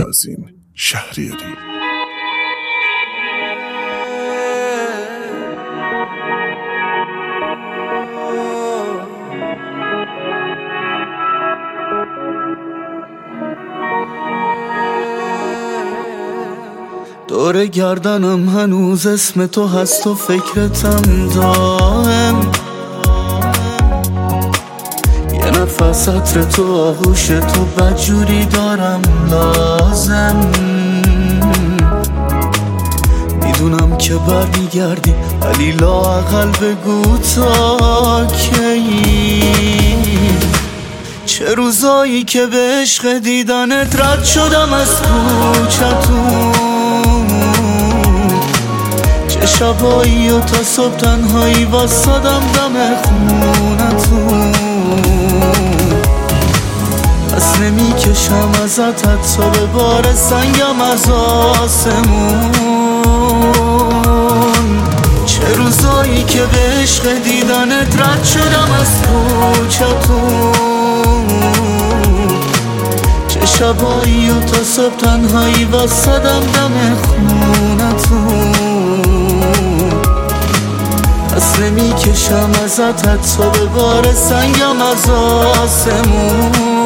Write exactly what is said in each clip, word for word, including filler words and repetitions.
نیازین شهریاری. دور گردنم هنوز اسم تو هست و فکرتم دائم، یه نفس عطر تو آغوش تو بدجوری دارم لازم. میدونم که بر میگردی ولی لااقل بگو تا کی. چه روزایی که به عشق دیدنت رد شدم از کوچتون، چه شبایی و تا صبح تنهایی واسادم دم خونتون. پس نمیکشم ازت حتی به بار سنگم از آسمون. چه روزایی که به عشق دیدنت رد شدم از کوچتون، چه شبایی و تا صبح تنهایی واسادم دم خونتون. پس نمیکشم ازت حتی به بار سنگم از آسمون.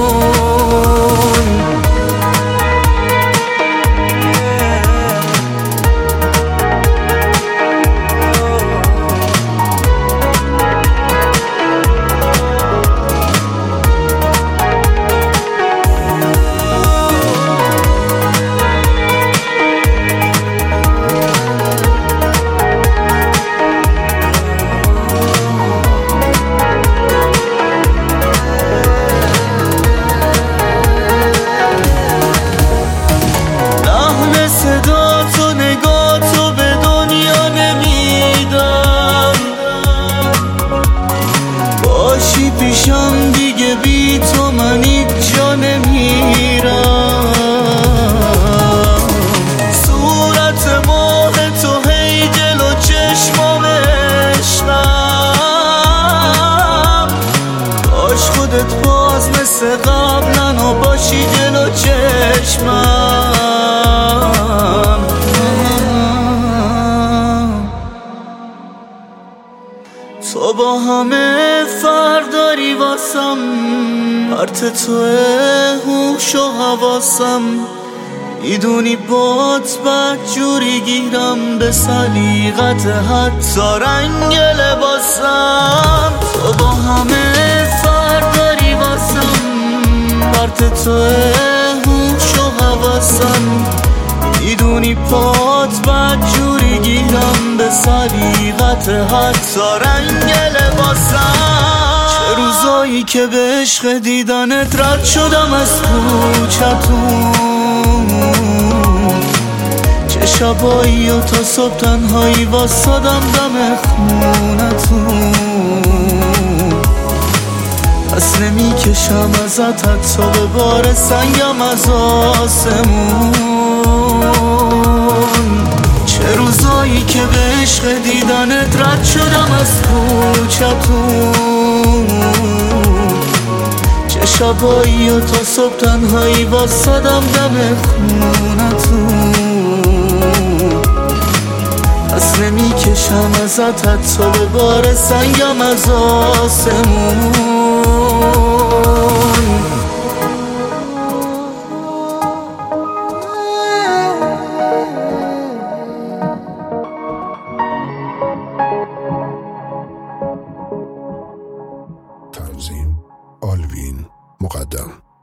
پیشم دیگه بی تو من هیچ جا نمیرم. صورت ماه تو هی جلو چشمام عشقم، باش خودت باز مثل قبلن و باشی جلو چشمم. تو با همه فرداری واسم، پرت توه هوش و حواسم. میدونی بات بدجوری گیرم به سلیقت حتی رنگ لباسم. تو با همه فرداری واسم، پرت توه هوش و حواسم. میدونی پات بدجوری گیرم به سلیقت حتی رنگ لباسم. چه روزایی که به عشق دیدنت رد شدم از کوچتون، چه شبایی و تا صبح تنهایی واسادم دم خونتون. پس نمیکشم ازت حتی به بار سنگم از آسمون. چه روزایی که به عشق دیدنت رد شدم از کوچتون، چه شبایی و تا صبح تنهایی واسادم دم خونتون. پس نمیکشم ازت حتی به بار سنگم از آسمون. تنظیم آلوین مقدم.